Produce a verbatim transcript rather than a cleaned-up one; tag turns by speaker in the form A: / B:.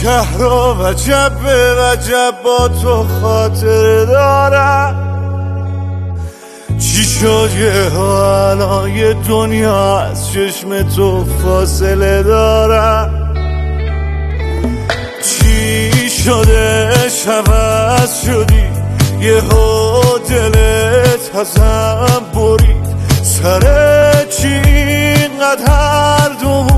A: شهر و وجب به وجب با تو خاطر دارم. چی شد یه ها الان یه دنیا از چشم تو فاصله دارم. چی شده عوض شدی یه ها دلت ازم برید. سر چی اینقدر هر دوم